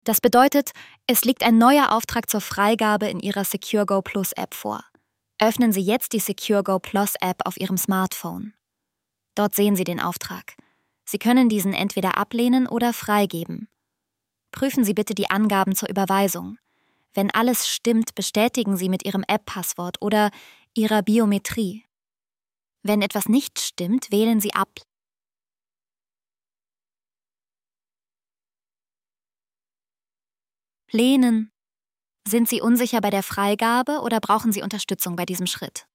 Das bedeutet, es liegt ein neuer Auftrag zur Freigabe in Ihrer SecureGo Plus App vor. Öffnen Sie jetzt die SecureGo Plus App auf Ihrem Smartphone. Dort sehen Sie den Auftrag. Sie können diesen entweder ablehnen oder freigeben. Prüfen Sie bitte die Angaben zur Überweisung. Wenn alles stimmt, bestätigen Sie mit Ihrem App-Passwort oder Ihrer Biometrie. Wenn etwas nicht stimmt, wählen Sie ab. Lehnen. Sind Sie unsicher bei der Freigabe oder brauchen Sie Unterstützung bei diesem Schritt?